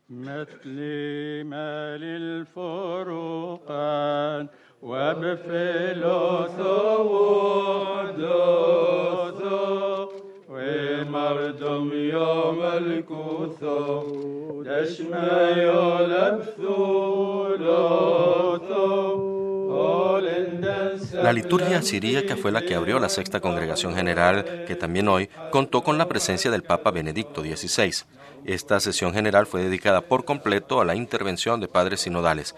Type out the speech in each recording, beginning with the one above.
مثل مال الفرقان وبفلوسه ودوسه ومردم يوم الكوثو دشما يلبثو لوثو. La liturgia siríaca fue la que abrió la Sexta Congregación General, que también hoy contó con la presencia del Papa Benedicto XVI. Esta sesión general fue dedicada por completo a la intervención de padres sinodales.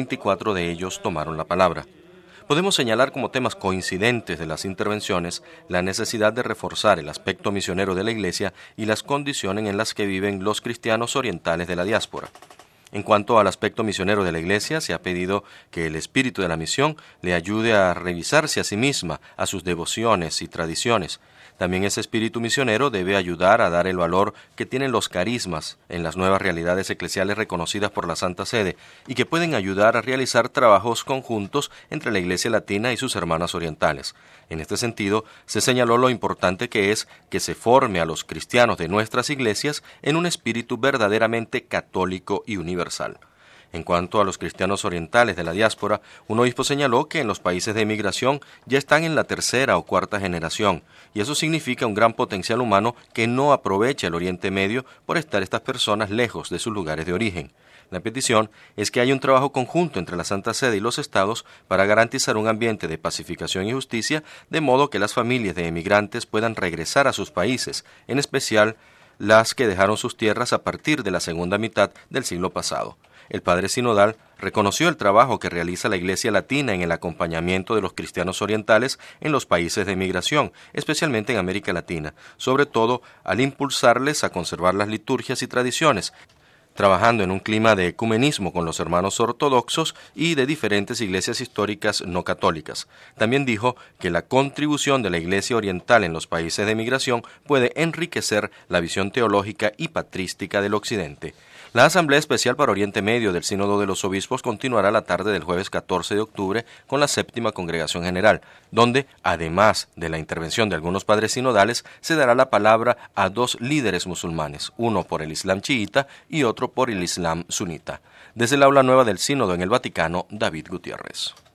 24 de ellos tomaron la palabra. Podemos señalar como temas coincidentes de las intervenciones la necesidad de reforzar el aspecto misionero de la Iglesia y las condiciones en las que viven los cristianos orientales de la diáspora. En cuanto al aspecto misionero de la Iglesia, se ha pedido que el espíritu de la misión le ayude a revisarse a sí misma, a sus devociones y tradiciones. También ese espíritu misionero debe ayudar a dar el valor que tienen los carismas en las nuevas realidades eclesiales reconocidas por la Santa Sede y que pueden ayudar a realizar trabajos conjuntos entre la Iglesia latina y sus hermanas orientales. En este sentido, se señaló lo importante que es que se forme a los cristianos de nuestras iglesias en un espíritu verdaderamente católico y universal. En cuanto a los cristianos orientales de la diáspora, un obispo señaló que en los países de emigración ya están en la tercera o cuarta generación, y eso significa un gran potencial humano que no aprovecha el Oriente Medio por estar estas personas lejos de sus lugares de origen. La petición es que haya un trabajo conjunto entre la Santa Sede y los Estados para garantizar un ambiente de pacificación y justicia, de modo que las familias de emigrantes puedan regresar a sus países, en especial las que dejaron sus tierras a partir de la segunda mitad del siglo pasado. El padre sinodal reconoció el trabajo que realiza la Iglesia Latina en el acompañamiento de los cristianos orientales en los países de emigración, especialmente en América Latina, sobre todo al impulsarles a conservar las liturgias y tradiciones, trabajando en un clima de ecumenismo con los hermanos ortodoxos y de diferentes iglesias históricas no católicas. También dijo que la contribución de la Iglesia Oriental en los países de emigración puede enriquecer la visión teológica y patrística del Occidente. La Asamblea Especial para Oriente Medio del Sínodo de los Obispos continuará la tarde del jueves 14 de octubre con la Séptima Congregación General, donde, además de la intervención de algunos padres sinodales, se dará la palabra a 2 líderes musulmanes, uno por el Islam chiita y otro por el Islam sunita. Desde el Aula Nueva del Sínodo en el Vaticano, David Gutiérrez.